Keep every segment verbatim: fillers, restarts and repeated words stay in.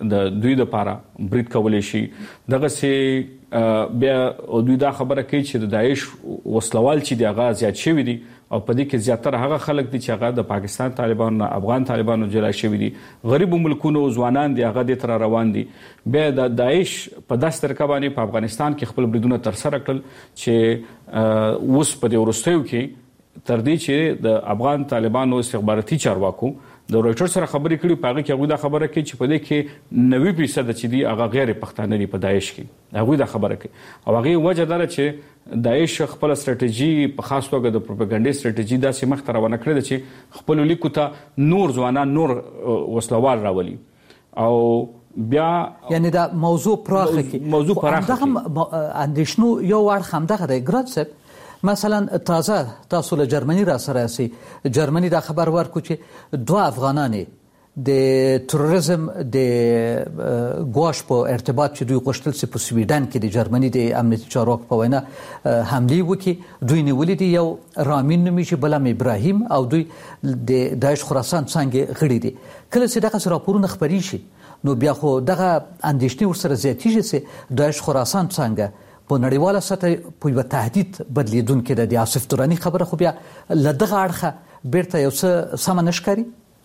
د دوی لپاره برید کولی شي. دغسې بیا دوی دا خبره کوي چې د داعش وسلوال چې دی هغه زیات شوي دي او په دې کې زیاتره هغه خلک دي چې هغه د پاکستان طالبانو نه افغان طالبانو جلا شوي دي. غریبو ملکونو ځوانان دي هغه دې تر روان دي. بیا د داعش په داسې طریقه باندې په افغانستان کې خپل بریدونه ترسره کړل چې اوس په دې وروستیو کې تر دې چې د افغان طالبانو استخباراتي چارواکو د رویټر سره خبرې کړي په هغه کې هغوی دا خبره کوي چې په دې کې نوي فیصد چې دي هغه غیر پښتانه دي په داعش کې. هغوی دا خبره کوي او هغې وجه دا ده چې داعش خپله سټراتیژي په خاص توګه د پروپاګانډي سټراتیژي داسې مخته روانه کړې ده چې خپلو لیکو ته نور ځوانان نور وسلوال راولي او بیا یعنی دا موضوع پراخه کې موضوع پراخه کې اندېښنو یو اړخ همدغه دی. ګراد صاحب مثلا تازه تاسو له جرمني را سره یاستئ. جرمني دا خبر ورکړو چې دوه افغانان د تروریزم د ګواښ په ارتباط چې دوی غوښتل چې په سویډن کې د جرمني د امنیتي چارواکو په وینا حملې وکړي. دوی نیولي دي یو رامین نومیږي بل هم ابراهیم او دوی د داعش خراسان څانګې غړي دي. کله چې دغه راپورونه خپرې شي نو بیا خو دغه اندېښنې ورسره زیاتېږي چې داعش خراسان څانګه په نړیواله سطح په یوه تهدید بدلیدونکې ده. د آصف دراني خبره خو بیا له دغه اړخه بیرته یو څه سمه نه ښکاري.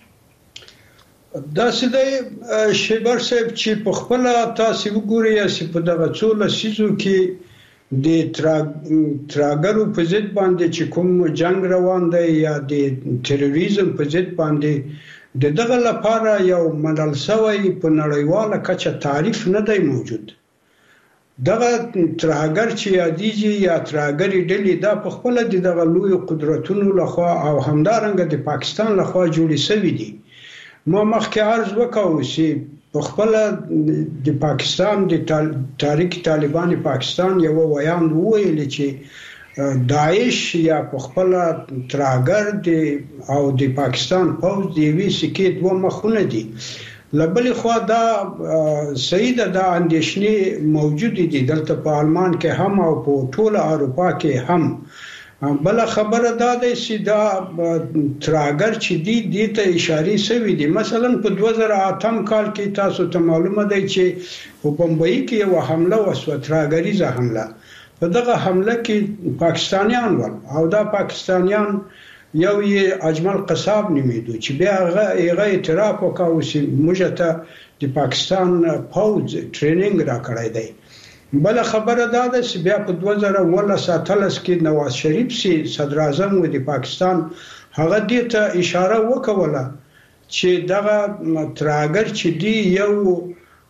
داسې دی شیبر صاحب چې په خپله تاسې وګورئ چې په دغه څو لسیزو کې د تراګرو په ضد باندې چې کوم جنگ روان دی یا د تروریزم په ضد باندې د دغه لپاره یو منل شوی په نړیواله کچه تعریف نه دی موجود. دغه ترهګر چې یادېږي یا ترهګرې ډلې دا په خپله د دغه لویو قدرتونو لخوا او همدارنګه د پاکستان لخوا جوړې شوي دي. ما مخکې عرض وکړو چې په خپله د پاکستان د تحریک طالبان پاکستان یو ویاند وویل چې داعش یا په خپله ترهګر او د پاکستان پوځ د یوې سکې دوه مخونه دي. لبلې خوا دا صحیح ده دا اندېښنې موجودې دي دلته په آلمان کې هم او په ټوله اروپا کې هم. بله خبره دا ده چې دا ترهګر چې دي دې ته اشارې شوي دي. مثلا په دوه زره اتم کال کې تاسو ته معلومه دی چې په بمبئی کې یوه حمله وشوه ترهګریزه حمله. په دغه حمله کې پاکستانیان ول او دا پاکستانیان یو یې اجمل قصاب نومیدو چې بیا هغه اعتراف وکړو چې موږ ته د پاکستان پوځ ټریننګ راکړی دی. بله خبره دا ده چې بیا په دوه زره اوولس اتلس کې نواز شریف چې صدر اعظم و د پاکستان هغه دې ته اشاره وکوله چې دغه ترهګر چې دی یو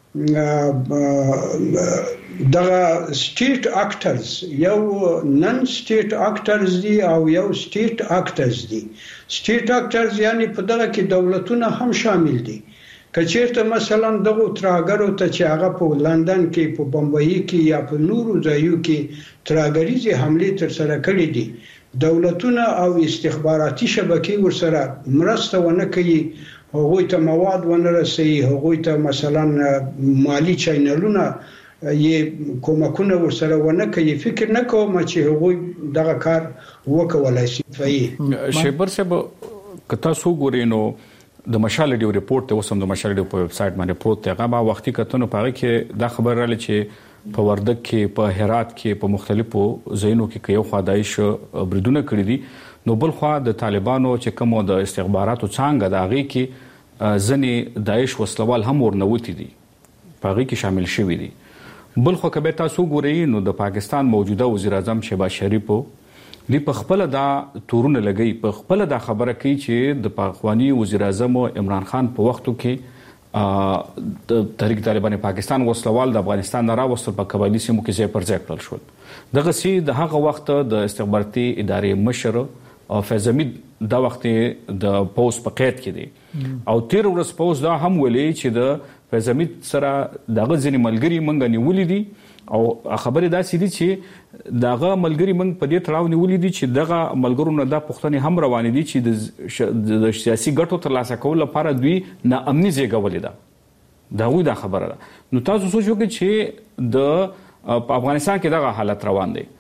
دغه سټیټ اکټرز یو نن سټیټ اکټرز دي او یو سټیټ اکټرز دي. سټیټ اکټرز یعنی په دغه کې دولتونه هم شامل دي. که چیرته مثلا دغه ترهګرو ته چې هغه په لندن کې په بمبئی کې یا په نورو ځایو کې ترهګریزې حملې ترسره کړې دي دولتونه او استخباراتي شبکې ورسره مرسته ونه کوي. هغوی ته مواد ونه رسوي. هغوی ته مثلا مالی چینلونه یې کومکونه ورسره ونه کوي. فکر نه کوم چې هغوی دغه کار وکولای شي. شیبر صاحب که تاسو ګورئ نو د مشال ډیو ریپورت ته اوس هم د مشال ډیو په ویب سایټ باندې پروت دی. هغه ما وختي کتنو په هغه کې دا خبر راغلی چې په وردګ کې په هرات کې په مختلفو ځایونو کې یو خوا داعش بریدونه کړي دي نو بل خوا د طالبانو چې کوم د استخباراتو څانګه د هغې کې ځینې داعش وسلوال هم ورنوتي دي په هغې کې شامل شوي دي. بل خو که بیا تاسو وګورئ نو د پاکستان موجوده وزیر اعظم شهباز شریف دی په خپله دا تورونه لګوي په خپله دا خبره کوي چې د پخواني وزیر اعظم عمران خان په وختو کې د تحریک طالبان پاکستان وسلوال د افغانستان نه راوستل په قبایلي سیمو کې ځای پر ځای کړل شول. دغسې د هغه وخت د استخباراتي ادارې مشر فیض حمید دا وخت د پوز په قید کې دی او تیر ورځ پوز دا هم ویلي چې د فیض حمید سره دغه ځینې ملګري موږ نیولي دي او خبرې داسې دي چې دغه ملګري موږ په دې تړاو نیولي دي چې دغه ملګرو نه دا پوښتنې هم روانې دي چې د سیاسي ګټو ترلاسه کولو لپاره دوی ناامني زېږولې ده. د هغوی دا خبره ده. نو تاسو سوچ وکړئ چې د په افغانستان کې دغه حالت روان دی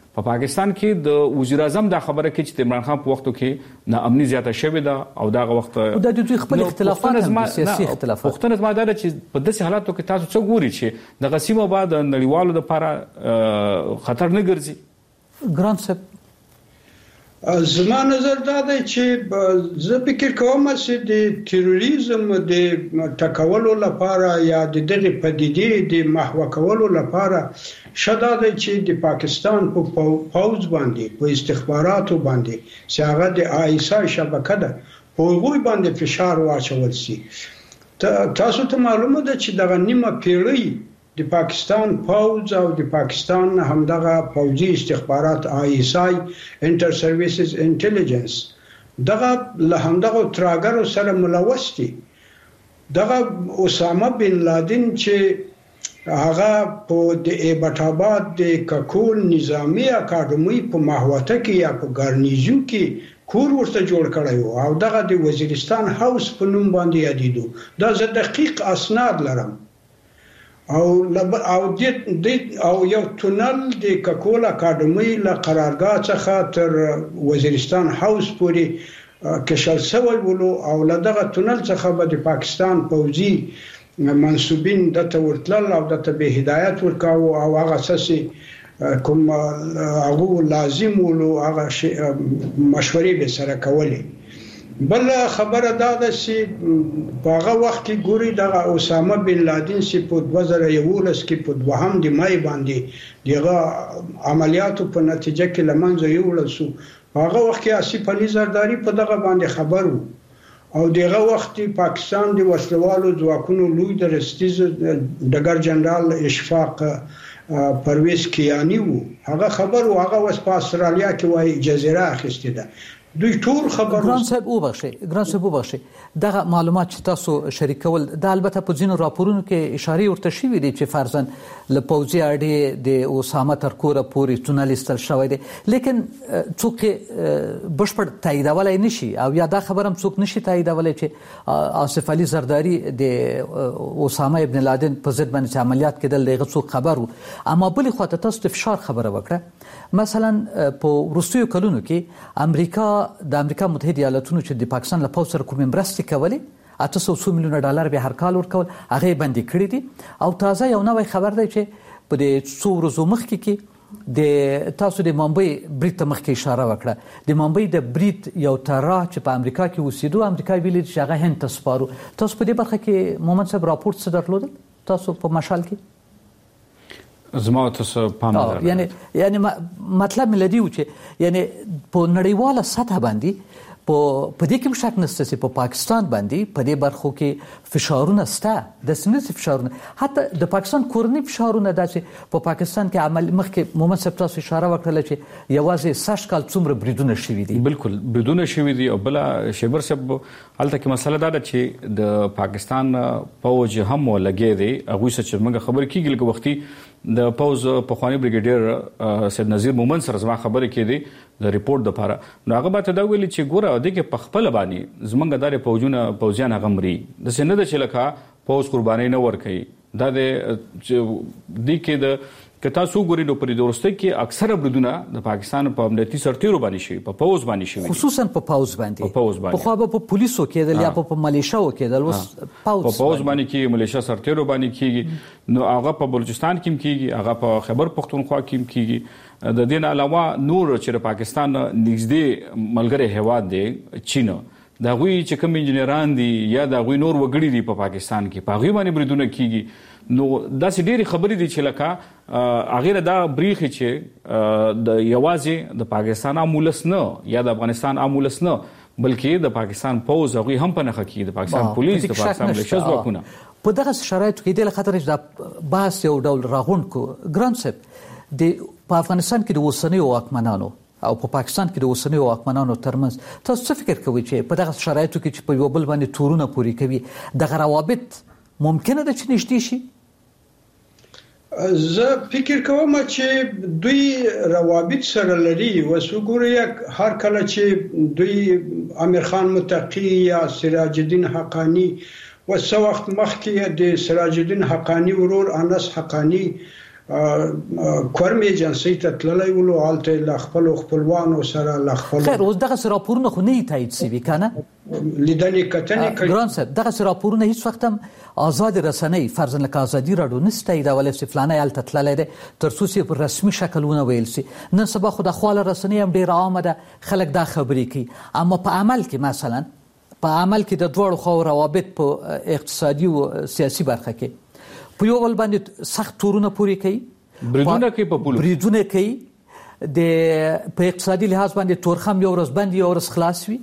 په پاکستان کې د وزیر اعظم دا خبره کې چې عمران خان په وختو کې ناامني زیاته شوې ده او دا وخت د دوی خپل اختلافات هم سیاسي اختلافات وختونه ما دا چې په داسې حالاتو کې تاسو څه ګوري چې د غسیمو بعد نړیوالو لپاره خطر نه ګرځي ګران صاحب؟ زما نظر دا دی چې زه فکر کوم چې د تروریزم د ټکولو لپاره یا د دغه پدیدې د محو کولو لپاره شدا دی چې د پاکستان په پوز باندې په استخباراتو باندې چې هغه د آیسا شبکه ده په هغوی باندې فشار واچول شي. تاسو ته معلومه ده چې دغه نیمه پیړۍ د پاکستان پوز او د پاکستان همدغه پوزي استخبارات آی اس آی انټر سرویسز انټيليجنس دغه له همدغه تراګر سره ملوث دي. دغه اسامه بن لادن چې هغه په د ایبټ آباد د ککول نظامی اکاډمي په ماهوته کې یا په ګارنیزو کې کور ورته جوړ کړی او دغه د وزیرستان هاوس په نوم باندې یادیدو. دا زه دقیق اسناد لرم او او د او یو تونل د ککول اکاډمي له قرارګاه څخه تر وزیرستان هاوس پورې کشل شوی ولو او له دغه تونل څخه به د پاکستان پوځي منسوبین د تورتل او د به هدایت ورکاو او هغه اساسي کوم هغه لازم ولو هغه مشورې به سره کولې. بل خبره دا ده چې په هغه وخت کې ګوري د اسامه بن لادن چې په دوه زره یولس کې په دوهم د مای باندې دغه عملیاتو په نتیجه کې لمنځه یوړل شو. په هغه وخت کې آصف علي زرداری په دغه باندې خبر وو او دغه وخت پاکستان د وسلوالو ځواکونو لوی د رستیز ډګر جنرال اشفاق پرویز کیانی وو. هغه خبر او هغه وس په استرالیا کې وای جزیره اخیسته ده. دوی ټول خبر ګران صاحب وبخښي ګران صاحب وبخښي دغه معلومات چې تاسو شریکول د البته په ځینو راپورونو کې اشاره ورته شوې دي چې فرضاً له پوځي اړې د اسامه تر کوره پورې تونل استل شوی دی لیکن څوک بشپړ تاییدولای نشي او یا دا خبرم څوک نشي تاییدولای چې آصف علي زرداری د اسامه ابن لادن په ضد باندې عملیات کېدل دغه څوک خبرو. اما بلې خواته تاسو د فشار خبره وکړه. مثلا په وروستیو کلونو کې امریکا د امریکا متحده ایالاتونو چې د پاکستان له پوځ سره کومې مرستې کولې اته سوه میلیونه ډالر به هر کال ورکول هغه بندي کړی دي او تازه یو نوې خبر دی چې په دې څو ورځو مخکې کې د تاسو د ممبئی بریټ ته مخکې اشاره وکړه. د ممبئی د بریټ یو ترا چې په امریکا کې اوسېدو امریکا ویلي چې هغه هند ته سپارو. تاسو په دې برخه کې مومن صاحب راپورټ څه درلودل تاسو په مشال کې؟ زما تاسو پام درلود یعنی یعنی مطلب ملدي و چې یعنی په نړیواله سطح باندې په په دې کې شک نشته چې په پاکستان باندې په دې برخو کې فشارونه سته د سنت فشارونه حتی د پاکستان کورنی فشارونه داسې په پاکستان کې عمل مخکې مومن صاحب تاسو اشاره وکړه چې یوازې ساش کال څومره بریدونه شوي دي. بالکل بریدونه شوي دي او بل شیبر صاحب هلته کې مسله دا ده چې د پاکستان پوج هم ولګي دي هغه څه موږ خبر کیږي لکه وختي د پوز په خواني بریګیډیر سید نذیر مومن سره زما خبرې کړي د ریپورت لپاره نو هغه به ته دا ویلي چې ګوره د کې په خپل باندې زمونږ د پوجونه پوزیان غمري د سینه د چلکا پوز قرباني نه ور کوي دا د دې کې د کتا سو ګوري نو پرې دورسته کې اکثره بریدونه د پاکستان په امنیتي سرتیرو باندې شي په پوز باندې شي خصوصا په پوز باندې په پوز باندې په خو په پولیسو کې یا په ملیشاو کې د اوس پوز په پوز باندې کې ملیشیا سرتیرو باندې کېږي نو هغه په بلوچستان کې کېږي هغه په خیبر پختونخوا کې کېږي د دې علاوه نور چې پاکستان نږدې ملګری هیواد دی چین دا غوي چې کوم انجنیران دي یا دا غوي نور وګړي دي په پاکستان کې په غوي باندې بریدونه کیږي نو دا سې ډېری خبرې دي چې لکه اغه دا بریخي چې د یوازې د پاکستان امولس نه یا د افغانستان امولس نه بلکې د پاکستان پوز غوي هم په نخ کې د پاکستان پولیس د پاکستان ملیشیا ځواکونه په دغه شرایطو کې د خطر د باس یو ډول راغون کو ګران سپ د په افغانستان کې د وسنۍ واکمنانو او په پاکستان کې د وسنۍ واکمنانو ترمنځ تاسو څه فکر کوئ چې په دغه شرایطو کې چې په یو بل باندې تورونه پوری کوي د روابط ممکنه ده چې نشته شي؟ زه فکر کوم چې دوی روابط سره لري وسوګوري هر کله چې دوی امیر خان متقی یا سراج الدین حقانی وسو وخت مخکې د سراج الدین حقانی ورور انس حقانی کورم ایجنسی ته تللی ولو حالته ل خپل خپلوانو سره ل خپل خیر اوس دغه راپورونه خو نه تایید شوي کنه لیدنې کتنې کوي ګران صاحب دغه راپورونه هیڅ وخت هم آزاد رسنۍ فرضاً لکه ازادي راډیو نشته تاییدولی چې فلانی هلته تللی دی تر څو چې په رسمي شکل ونه ویل شي. نن سبا خو د خواله رسنۍ هم ډېره عامه ده خلک دا خبرې کوي اما په عمل کې مثلا په عمل کې د دواړو خواو روابط په اقتصادي او سیاسي برخه کې په یو بل باندې سخت تورونه پورې کوي بریدونه کوي په پولو بریدونه کوي د په اقتصادي لحاظ باندې تورخم یو ورځ بند یو ورځ خلاص وي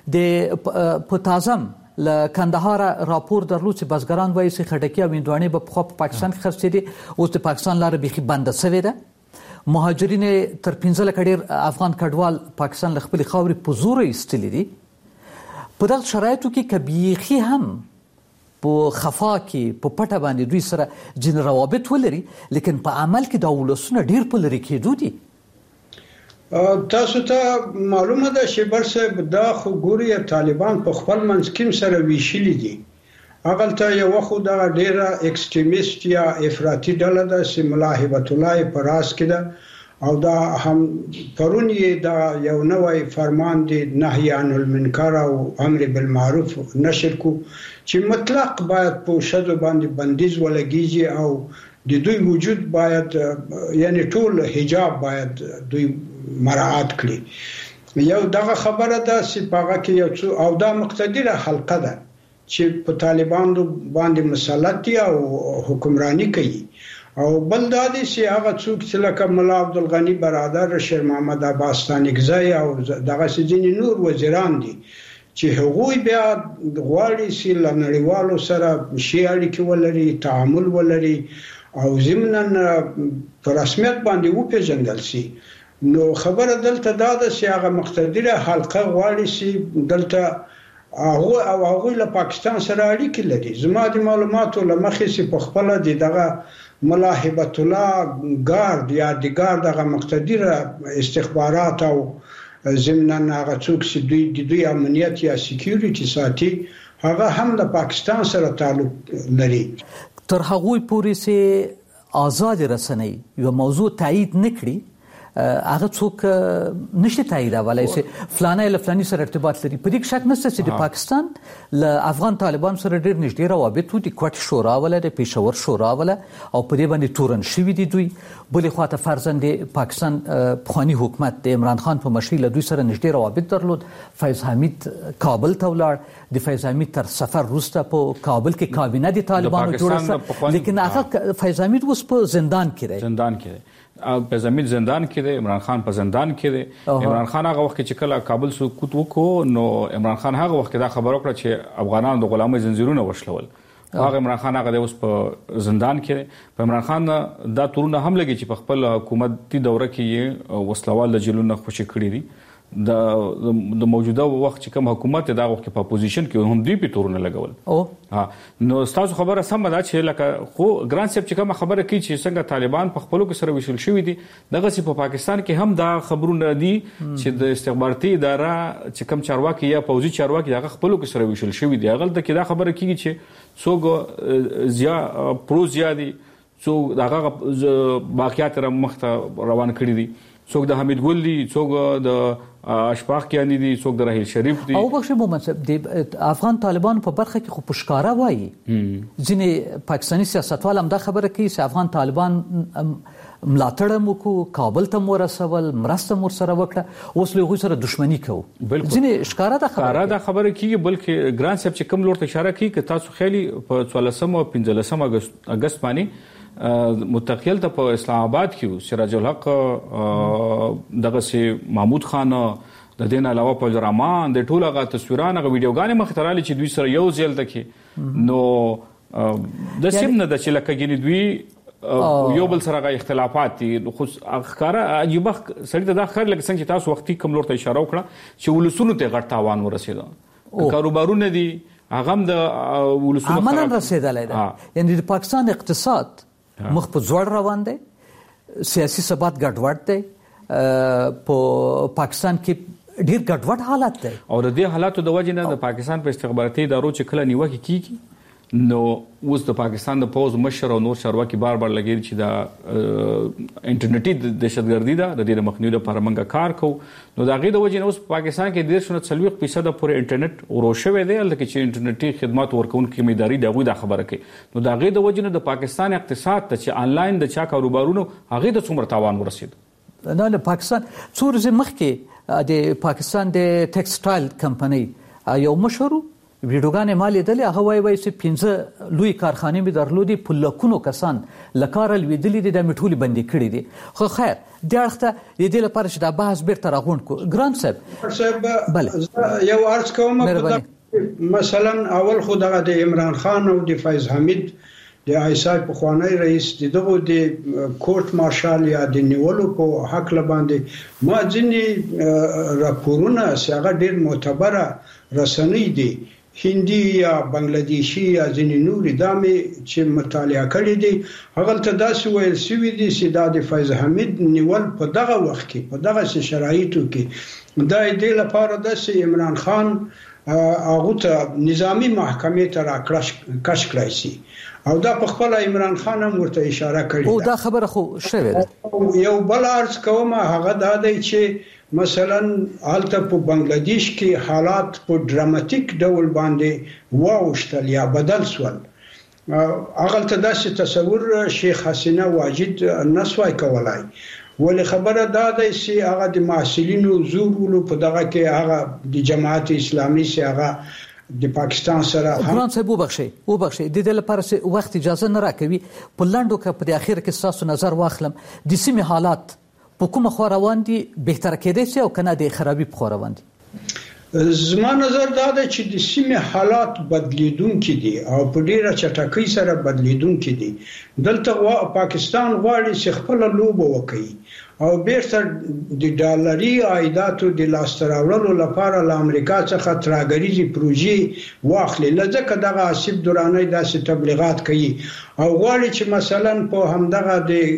د په تازم ل کندهار راپور درلود چې بزګران وایي چې خټکی او هندوانې به په پاکستان کې خرڅېدي اوس د پاکستان لاره بيخي بنده شوې ده مهاجرین تر پنځه لکه ډېر افغان کډوال پاکستان له خپلې خاورې په زور ایستلي دي په دغه شرایطو کې که بیخي هم په خفا کې په پټه باندې دوی سره ځینې روابط ولري لیکن په عمل کې دا ولسونه ډېر په لرې کېدو دي. تاسو ته معلومه ده چې برسه دا خو ګوري طالبان په خپل منځ کې سره ویشلي دي اغلته یو خو دا ډېره ایکستریمیست یا افراطي ډله ده چې ملا هبت الله پر راس کې ده او دا هم پرون یې دا یو نوې فرمان دی نهي عن المنکر او امر بالمعروف نشر کو چې مطلق باید په شذ باندې بندیز ولګیږي او د دوی وجود باید یعنی ټول حجاب باید دوی مراعات کړي یو دغه خبره ده چې پاغه کې یو څو او دا مقتدره حلقه ده چې په طالبانو باندې مسلط دي او حکمرانی کوي او بل دا دي چې هغه څوک چې لکه مولا عبدالغنی برادر شیر محمد عباسطانی گزای او دغه سجن نور وزیران دي چې هغوی بیا غواړي چې لنړیوالو سره شي اړیکې ولري تعامل ولري او ضمناً په رسمیت باندې وپېژندل شي نو خبره دلته دا ده چې هغه مقتدره حلقه غواړي چې دلته هغه او هغه له پاکستان سره اړیکې لري زما د معلوماتو لمخې چې په خپل دغه ملا هبت الله ګارد یا د ګارد هغه مقتدره استخبارات او ضمناً هغه څوک چې دوی د دوی امنیت یا سکیورټي ساتي هغه هم د پاکستان سره تعلق لري. تر هغه پورې چې آزاد رسنۍ یو موضوع تایید نکړي هغه څوک نشي تاییدولای چې فلانه له فلاني سره ارتباط لري په دې شک نشته چې د پاکستان له افغان طالبان سره ډېر نږدې روابط دي کوټ شورا ولا د پېښور شورا ولا او په دې باندې تورن شوی دي دوی بلې خواته فرزند پاکستان پخوانی حکومت د عمران خان په مشرۍ له دوی سره نږدې روابط درلود فیض حمید کابل ته ولاړ د فیض حمید تر سفر وروسته په کابل کې کابینه د طالبانو جوړه لیکن هغه فیض حمید اوس په زندان کې دی زندان کې دی په زمين زندان کې دی عمران خان په زندان کې دی عمران خان هغه وخت چې کله کابل سقوط وکړو نو عمران خان هغه وخت دا خبر وکړه چې افغانانو د غلامۍ زنجیرونه وشلول هغه عمران خان هغه اوس په زندان کې دی په عمران خان دا تورونه هم لګي چې په خپل حکومتي دوره کې وسلوال د جیلونو خوشي کړی دي د د موجوده وخت چې کوم حکومت دا وخت په اپوزیشن کې هم دوی په تورونه لګول او ها نو تاسو خبره سم ده چې لکه خو ګران سیب چې کوم خبره کوي چې څنګه طالبان په خپلو کې سره وشل شوی دي دغه سي په پاکستان کې هم دا خبرونه دي چې د استخباراتي اداره چې کوم چارواکي یا پوځي چارواکي دغه خپلو کې سره وشل شوی دي هغه د دا خبره کوي چې څوک زیا پرو زیادي څوک دغه باقیات را مخته روان کړی دي څوک د حمید ګل دي څوک د اشفاق کیانی دي څوک د رحیل شریف دي او بخښه مومنصب د افغان طالبانو په برخه کې خو پښکارا وایي ځینې پاکستاني سیاستوال هم دا خبره کوي چې افغان طالبان ملاتړ مو کو کابل ته ورسول مرسته مور سره وکړه اوس له غوي سره دښمنی کوو ځینې ښکارا دا خبره دا خبره کوي بلکې ګران صاحب چې کوم لور ته اشاره کوي چې تاسو خېلي په څوارلسم او پنځلسم اگست باندې متقیل ته په اسلام آباد کې سراج الحق دغه سي محمود خان د دین علاوه په الرحمن د ټولو غا تصویرانه ویډیوګانې مختراله چې دوی سره یو ځل تکي نو د سیم نه د چلکګینې دوی یو بل سره غا اختلافات دي خو اخکارا عجیب سړی ته دا خر لکه څنګه چې تاسو وختي کوم لور ته اشاره وکړه چې ولسونو ته غټ تاوان ورسېده کاروبارونه دي هغه هم د ولسونو عملاً رسیدلای ده یعنی د پاکستان اقتصاد مخ په ځوړ روان دی سیاسي ثبات ګډوډ دی په پاکستان کې ډیر ګډوډ حالت دی او د دې حالاتو د وجې نه د پاکستان په استخباراتي ادارو چې کله نیوکه کیږي نو اوس د پاکستان د پوز مشر او نور چارواکي بار بار لګیږي چې دا انټرنیټي دهشتګردي ده د دې مخنیوي لپاره موږ کار کوو نو دا غي د وجې نو پاکستان کې ډیر شنو څلوي فیصد پورې انټرنیټ وروشوي دی لکه چې انټرنیټي خدمات ورکونکو میداري دغه د خبره کوي نو دا غي د وجې نو د پاکستان اقتصاد ته چې انلاین د چا کاروبارونو هغه د څومره تاوان ورسید نه له پاکستان څو ورځې مخکې د پاکستان د ټیکسټایل کمپنۍ یو مشهور ویډیوګانې مالې دلې هغه وایي وایي چې پنځه لوی کارخانې مې درلودي په لکونو کسان له کاره لوېدلي دي دا مې ټولې بندې کړي دي خو خیر دې اړخ ته د دې لپاره چې دا بحث بیرته راغونډ کړو ګران صاحب بله یو عرض کوم مثلا اول خو دغه د عمران خان او د فیض حمید د آیسای پخوانی رئیس دغه د کورټ مارشال یا د نیولو په حق لباندې ما ځینې راپورونه چې هغه ډېر معتبره رسنۍ دي هندي یا بنگلاديشي یا ځینې نورې دامې چې مطالعه کړي دي هغه ته داسې ویل شوي دي چې دا د فیض حمید نیول په دغه وخت کې په دغه شرایطو کې دا دې لپاره د عمران خان هغه ته نظامی محکمې ته راکړش کش کړی شي او دا په خپل عمران خان هم ورته اشاره کړې او دا خبره خو شوه ده یو بل عرض کوم هغه دا دی چې مثلا حالت په بنگلاديش کې حالات په ډراماتیک ډول باندې واوښتل یا بدل شول هغه ته داسې تصور شیخ حسینه واجد نسوای کولای ولې خبره دا ده چې هغه د محصلینو زورولو په دغه کې هغه د جماعت اسلامي سره هغه د پاکستان سره ګران صاحب وبخشي وبخشي د دې لپاره وخت اجازه نه راکوي په لاندو کې په اخر کې تاسو نظر واخلم د سیمې حالات په کومه خو روان دي بهتر کېدای شي او کنه د خرابي په خو روان دي زما نظر دا ده چې د سیمې حالات بدلیدونکي دي او په ډیره چټکۍ سره بدلیدونکي دي دلته پاکستان غواړي چې خپل لوبه وکړي او بیرته د ډالري عایداتو د لاستراوړلو لپاره له امریکا څخه تراګریزي پروژې واخلي لکه دغه آصف درانی داسې تبلیغات کوي او غواړي چې مثلا په همدغه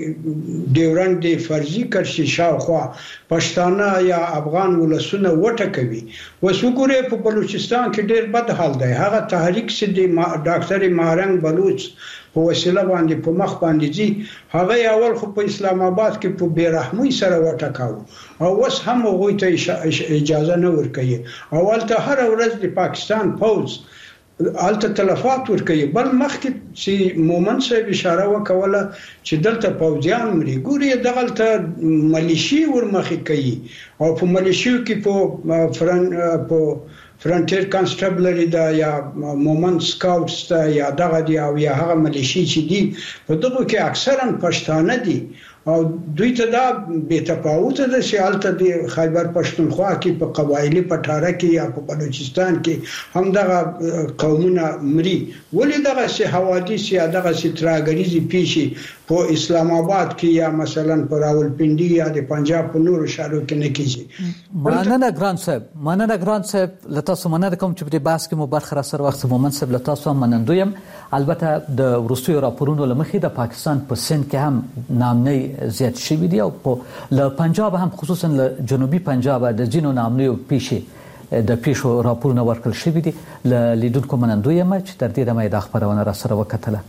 د ډیورنډ د فرضي کرشي شاوخوا پښتانه یا افغان ولسونه وټکوي وسوګوري په بلوچستان کې ډیر بد حال دی هغه تحریک چې د ډاکټر مارنګ بلوچ په وسیله باندې په مخ باندې دي هغه اول خو په اسلام آباد کې په بیرحمۍ سره وټکاو او اوس هم هغوی ته اجازه نه ورکوي اول ته هر ورځ د پاکستان پوز الته تلفات ورکوي بل مخکې چې مومن صاحب اشاره وکوله چې دلته پوځیان مري ګوري دغلته ملیشي ورمخې کوي او په ملیشیو کې په فرن په فرنټیر کانسټیبلری دا یا مومن سکاوټس دا یا دغه دی او یا هغه ملیشي چې دي په دغه کې اکثرا پښتانه دي او دوی ته دا به تفاوت ده چې الته د خیبر پښتونخوا کې په قبایلی پټاره کې یا په بلوچستان کې هم دغه قومونه مري ولې دغه سي حوادث یا دغه سي تراګریزي پیشي په اسلام آباد کې یا مثلا په راولپنډي یا د پنجاب په نورو شهرو کې نه کیږي مننه ګران صاحب مننه ګران صاحب لته سمنه کوم چې په بحث کې مو برخه سره وخت مومن صاحب لته سم منندویم البته د روسي راپورونو لمخې د پاکستان په سند کې هم نامنۍ زیات شوی دی او په له پنجاب هم خصوصا له جنوبي پنجاب د جنو نامنۍ پیشي د پیشو راپورونه ورکړل شوی دي له لیدونکو منندویم چې تر دې دمه د خبرونه را سره وکټله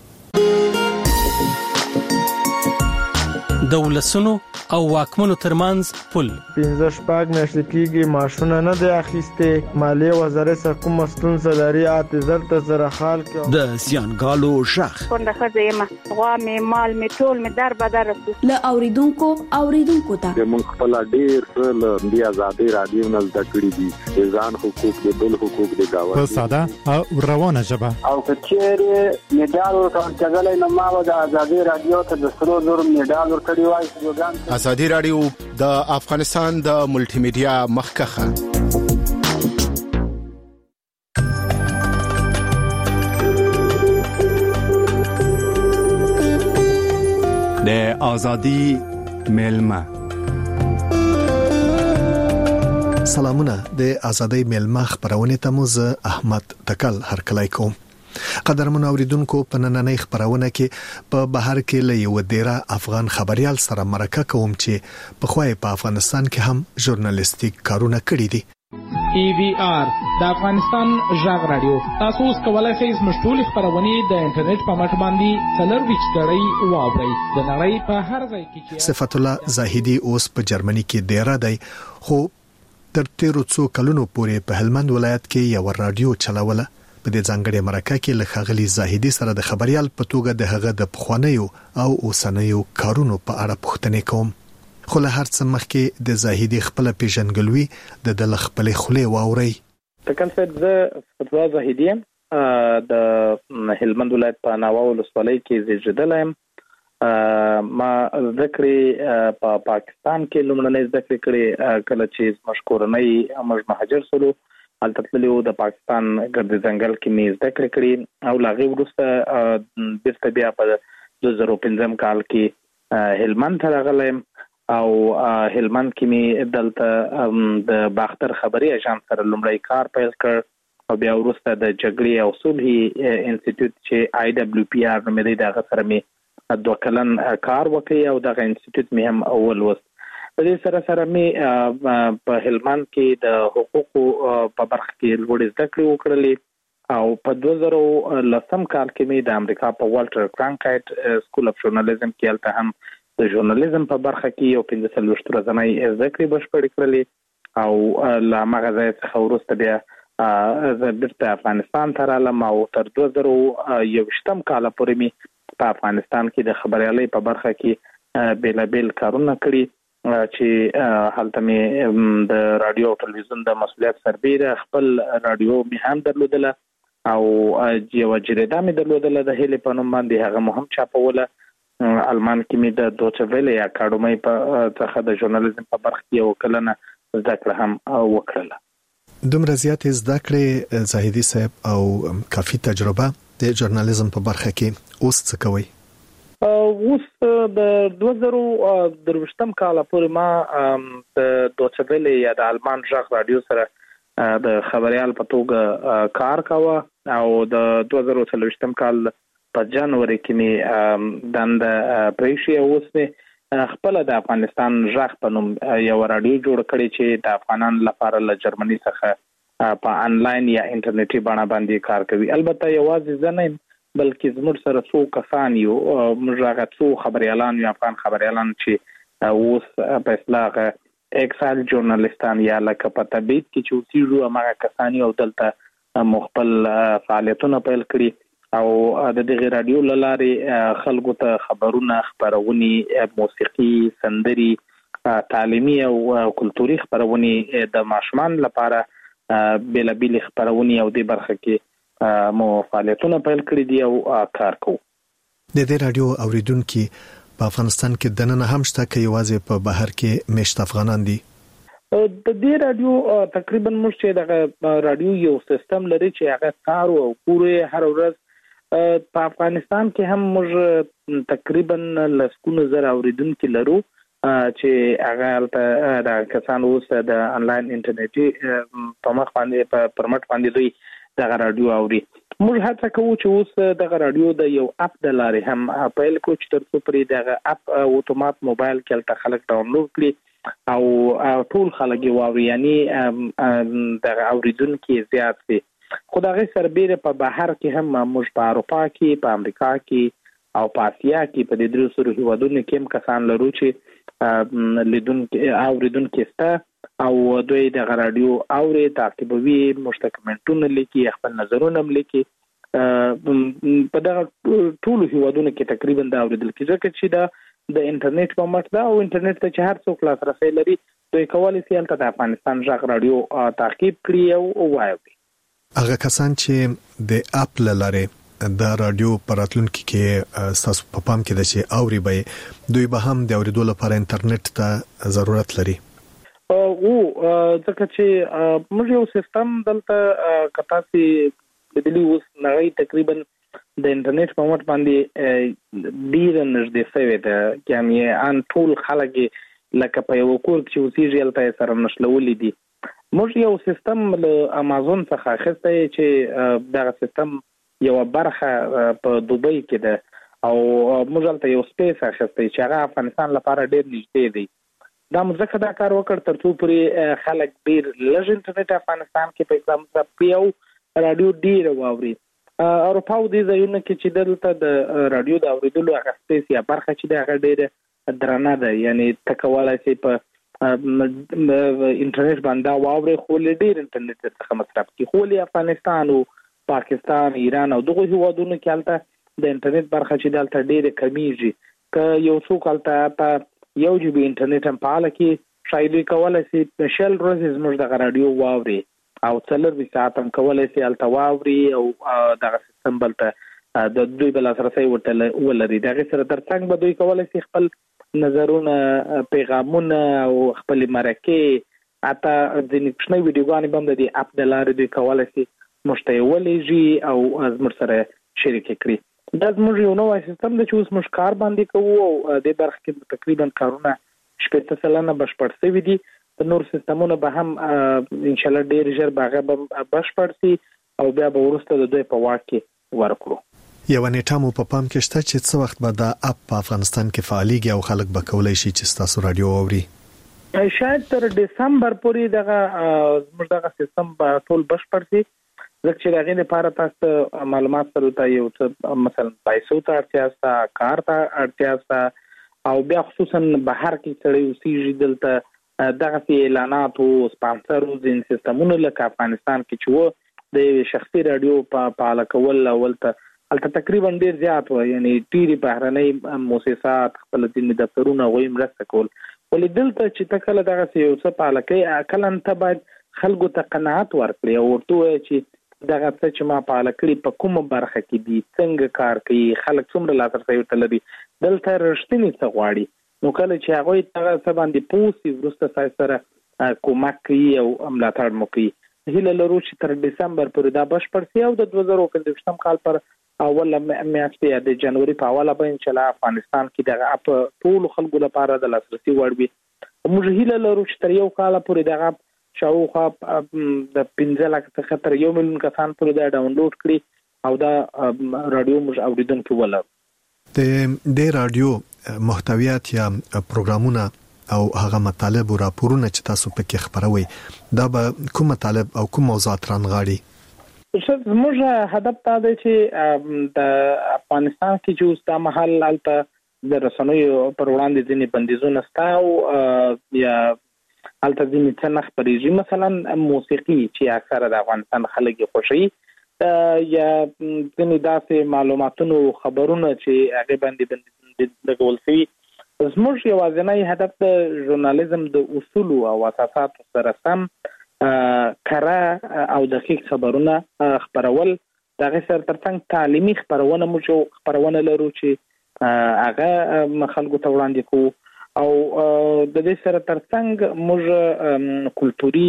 دولسونو او واکمنو ترمنځ پل پنځه شپږ میاشتې کېږي معاشونه نه دی اخیستې مالیې وزارت کوم ستونزه لري اته زر ته زره خال کې د سیانګالو شخ څنګه خزه یم غوا مې مال مې ټول مې در بدر له اوریدونکو اوریدونکو ته موږ خپل ډیر څه د آزادۍ رادیو نه زده کړی دي ځان حقوق د بل حقوق د گاوه په ساده او روانه ژبه او کچېره میډال ورکړل نو ما د آزادۍ رادیو ته د سرو زر میډال ورکړی وای آزادۍ رادیو د افغانستان د ملټي میډیا مخکخه د آزادۍ میلمه سلامونه د آزادۍ میلمه خبرونه ته مو زه احمد تکل هرکلای کوم قدرمن اوریدونکو په نننۍ خبرونه کې په بهر کې له یو ډیره افغان خبريال سره مرکه کوم چې په خوای په افغانستان کې هم ژورنالیستیک کارونه کړی دي ای وی آر د افغانستان ژغ رادیو. تاسو اوس کولای شئ زموږ ټولې خپرونې د انټرنیټ په مټ باندې څلرویشت ګړۍ واورئ. د نړۍ په هر ځای کې چې صفت الله زاهدي اوس په جرمني کې ډیر دی، خو تر تیرو څو کلونو پورې په هلمند ولایت کې یو رادیو چلاوله. په دې ځانګړي مرکه کې له ښاغلي زاهدي سره د خبريال په توګه د هغه د پخوانیو او اوسنیو کارونو په اړه پوښتنې کوم. خو له هر څه مخکې د زاهدي خپل پیژنګلوي د د خپلې خولې واوري. تکل فد ز فتوا زاهدي د هلمند ولایت په ناوه ولسوالۍ کې زیږیدلم. ما ذکرې په پاکستان کې لومړنۍ ذکر کړې کله چې مشکورنۍ موږ مهاجر سولو هلته تللو د پاکستان ګرد ځنګل کې مې ذکر کړې او لاغي وروسته بیرته بیا په دوه زره پنځم کال کې هلمند ته راغلم او هلمند کې می دلته د باختر خبري اژانس سره لومړی کار پیل کړ او بیا وروسته د جګړې او صلح انسټیټیوټ چې آی دبلیو پی آر نوم دی دغه سره می دوه کلن کار وکړ او دغه انسټیټیوټ می هم اول وست. په دې سره سره می په هلمند کې د حقوقو په برخه کې لوړ زده کړې وکړلې او په دوه زره لسم کال کې می د امریکا په والټر کرانکایټ سکول اف ژورنالیزم کې الته هم د ژورنالیزم په برخه کې یو پنځه څلوېښت ورځنۍ زده کړې بشپړې کړلې او له هغه ځای څخه وروسته بیا زه بیرته افغانستان ته رالم او تر دوه زره یوویشتم کاله پورې مې په افغانستان کې د خبریالۍ په برخه کې بېلابېل کارونه کړي چې هلته مې د رادیو او ټلویزیون د مسؤلیت سربیره خپل رادیو مې هم درلودله او یوه جریده مې درلودله د هیلې په نوم باندې، هغه مو هم چاپوله. المان کې مې د دوچه ویلې اکاډمۍ په څخه د ژورنالیزم په برخه کې یو کلنه زده کړه هم وکړله. دومره زیاتې زده کړې زاهدي صاحب او کافي تجربه د ژورنالیزم په برخه کې اوس څه کوي؟ اوس د دوه زره درویشتم کال پورې ما د دوچه ویلې یا د المان ژغ رادیو سره د خبريال په توګه کار کاوه او د دوه زره څلوېښتم کال په جنوري کې می دند پریشي اوس می خپل د افغانستان ژغ په نوم یو رادیو جوړ کړی چې د افغانانو لپاره له جرمني څخه په انلاین یا انټرنیټي بڼه باندې کار کوي. البته یوازې زه نه بلکې زموږ سره څو کسان یو موږ هغه څو خبريالان یو افغان خبريالان چې اوس په اصطلاح اکسال ژورنالیستان یا لکه په تبعید کې چې اوسېږو هغه کسان یو دلته مخبل فعالیتونه پیل کړي او د دغه رادیو لارې خلکو ته خبرونه، خبرونه، موسیقي، سندري، تعلیمي او کلتوري خبرونه د ماشومان لپاره بېلابېل خبرونه او د برخه کې مو فعالیتونه پیل کړي دي او کار کوو. د دې رادیو اوریدونکو په افغانستان کې دننه هم شته کې یوازې په بهر کې مشت افغانان دي؟ د دې رادیو تقریبا موږ چې دغه رادیو یو سیستم لري چې هغه کار او پوره هر ورځ په افغانستان کې هم موږ تقریبا لسکونه زره اوریدونکو لرو چې هغه د کسان اوس د انلاین انټرنیټي په مخ باندې په پرمټ باندې دوی د رادیو اوري. موږ هڅه کوو چې اوس د رادیو د یو اپ د لارې هم پیل کوو چې تر څو پرې د اپ اتومات موبایل کې تل خلک ډاونلوډ کړي او ټول خلک واوري، یعنی د اوریدونکو زیات شي. خدای سربېره په بهر کې هم موږ په اروپا کې، په امریکا کې او په اسیا کې په دې درو سره هیوادونو کې هم کسان لرو چې لیدونکو اوریدونکو سته او دوی د رادیو اوري تعقیبوي، مشتکمنټونه لیکي، خپل نظرونه لیکي. په دغه ټول هیوادونو کې تقریبا دا اوریدل کیږي چې دا د انټرنیټ په مټ دا او انټرنیټ ته چې هر څوک لاسرسي لري دوی کولی شي چې د افغانستان ژغ رادیو تعقیب کړي او وایي. هغه کسان چې د اپ لاره د رادیو پراتلونکو کې تاسو په پام کې د چې اوري به دوی به هم د اوریدو لپاره انټرنیټ ته ضرورت لري. او ځکه چې موږ یو سیستم دلته کتاسي بدلی اوس نړۍ تقریبا د انټرنیټ په مټ باندې ډیر نږدې شوی ده، چې ان ټول خلک لکه په یو کور کې اوسېږي هلته سره نښلولي دي. موږ یو سیستم له امازون څخه اخیستی چې دغه سیستم یو برخه په دوبۍ کې ده او موږ هلته یو سپیس اخیستی چې هغه افغانستان لپاره ډیر نږدې دی. دا مزکه دا کار وکړ ترڅو پورې خلک ډیر لږ انټرنیټ افغانستان کې په اسلام سره یو رادیو ډیر واوري. اروپا او د ځایونو کې چې دلته د رادیو د اوریدلو هغه سپیس یا برخه چې د هغه ډیره درنه ده، یعنی تکواله چې په انټرنیټ باندې واوري خو ډیر انټرنیټ څخه مصرف کی. خو له افغانستان او پاکستان، ایران او دغه هیوادونو کې البته د انټرنیټ برخه چې دلته ډیره کمیږي. که یو څوک البته په یو جی بی انټرنیټ هم پاله کې شاید کولای شي شل ورځې زموږ د رادیو واوري او څلور ساعت هم کولای شي الته واوري او دغه سیستم بلته د دوی بل لاسرسي ورته ولري. دغه سره ترڅنګ به دوی کولای شي خپل نظرونه، پیغامونه او خپل مرکه اته د نښنې ویډیوګانې هم د دې اپ د لارې دوی کولای شي مشتیولېږي او زموږ سره شریک کړي. دا زموږ یو نوی سیستم دی چې اوس موږ کار باندې کوو او د برخه کې تقریبا کارونه شپږ سلنه بشپړ شوي دي. د نور سیستمونو به هم ان شاء الله ډیر ژر به هغه بشپړ شي او بیا به وروسته د دوی په واک کې ورکړو. یو نیټه مو په پام کې شته چې څه وخت به دا اپ په افغانستان کې فعالیږي او خلک به کولای شي چې تاسو رادیو اوري؟ شاید تر دسمبر پورې دغه زموږ دغه سیستم به ټول بشپړ شي. ځکه چې هغه لپاره تاسو معلومات سره ته یو څه مثلا پیسو ته اړتیا سته، کار ته اړتیا سته او بیا خصوصا بهر کې سړی اوسېږي دلته دغه اعلانات او سپانسرو ځین سیستمونه لکه افغانستان کې چې وو د شخصي رادیو په پاله کول اولته البته تقریبا ډیر زیات و، یعنی ډیری بهرنۍ مؤسسات خپل د دفترونو غوي مرسته کول. ولې دلته چې تکله دغه یو څه پاله کوي اکلن ته باید خلکو ته قناعت ورکړي او ورته چې دغه څه چې ما پاله کړی په کومه برخه کې دي، څنګه کار کوي، خلک څومره لاسرسي ورته لري، دلته رښتینی څه غواړي. نو کله چې هغوی دغه څه باندې پوه وروسته سره کومک کوي او ملاتړ مو کوي. هیله لرو چې تر دسمبر پورې دا بشپړ شي او د دوه زره پنځويشتم کال پر اوله میاشت یا د جنوري په اوله به ان شاء الله افغانستان کې دغه اپ ټول خلکو لپاره د لاسرسي وړ وي. موږ هیله لرو چې تر یو کال پورې دغه شاوخوا د پنځه لک څخه تر یو میلیون کسان پورې دا ډاونلوډ کړي او دا رادیو موږ اوریدونکو ولر. د د رادیو محتویات یا پروګرامونه او هغه مطالب او راپورونه چې تاسو پکې خبروي دا به کوم مطالب او کوم موضوعات رانغاړي؟ زموږ هدف دا دی چې د افغانستان کې چې اوس دا محل البته د رسنیو پر وړاندې ځینې بندیزونه شته او یا البته ځینې څه نه خپرېږي، مثلا موسیقي چې اکثره د افغانستان خلک یې خوښوي یا ځینې داسې معلوماتونو خبرونه چې هغې باندې لګول شوي. زموږ یوازینی هدف د ژورنالیزم د اصولو او اساساتو سره سم کره او دقیق خبرونه خبرول. دغه سره ترڅنګ تعلیمي خبرونه موږ خبرونه لرو چې هغه خلکو ته وړاندې کوو او د دې سره ترڅنګ موږ کلتوري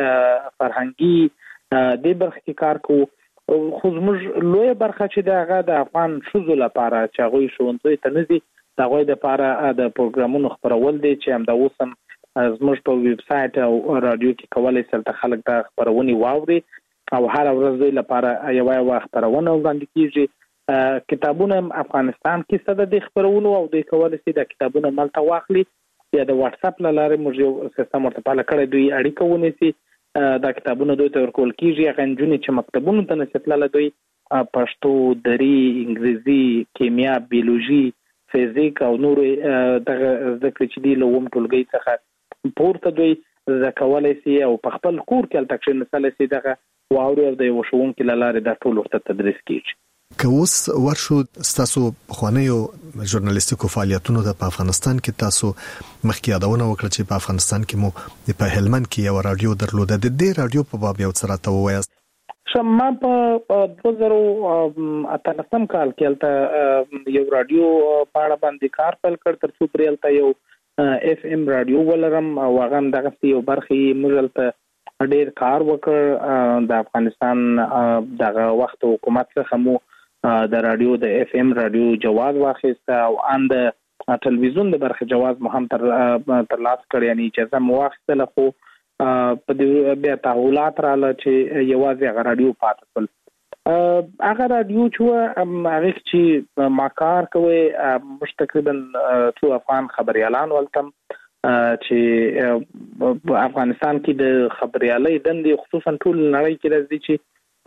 فرهنګي د برخه کې کار کوو. خو زموږ لوی برخه چې دغه د افغان ښځو لپاره چې هغوی ښوونځیو ته نه ځي د هغوی لپاره د پروګرامونو خپرول دی چې همدا اوس هم زموږ په ویب سایټ او رادیو کې کولی شي هلته خلک د خپرونې واوري او هره ورځ دوی لپاره یوه یوه خپرونه وړاندې کېږي. کتابونه افغانستان کې څه د خپرونو او دوی کولی شي د کتابونه ملته واخلي یا د واتس اپ له لارې موږ یو سیستم ورته پاله کړی دوی اړیکه ونیسي دا کتابونه دوی ته ورکول کېږي. هغه نجونې چې مکتبونو ته نشي تللی دوی پښتو، دري، انګریزي، کیمیا، بیولوژي، فزیک او نورې دغه زده کړې چې دي له اووم ټولګي څخه پورته دوی زده کولی شي او په خپل کور کې هلته کښېنستلی شي دغه واوري او د یوه ښوونکي له لارې دا ټول ورته تدریس کېږي. که اوس ورشو ستاسو پخوانیو ژورنالیستیکو فعالیتونو ته په افغانستان کې تاسو مخکې یادونه وکړه چې په افغانستان کې مو په هلمند کې یو رادیو درلوده، د دې رادیو په باب یو څه راته ووایاست؟ ما په دوه زره اتلسم کال کې هلته یو رادیو په اړه باندې کار پیل کړ تر څو پرې هلته یو اف ام رادیو ولرم او هغه هم دغسې یو برخې موږ هلته ډېر کار وکړ. د افغانستان دغه وخت حکومت څخه مو د رادیو د اف ام رادیو جواز واخیسته او ان د ټلویزیون د برخه جواز مو هم تر ترلاسه کړ، یعنی اجازه مو واخیستله. خو په دې بیا تحولات رااله چې یوازې هغه رادیو پاتې شول. هغه رادیو چې هغه چې ما کار کوي موږ تقریبا څو افغان خبريالان ولتم چې په افغانستان کې د خبريالۍ دندې خصوصا ټول نړۍ کې راځي چې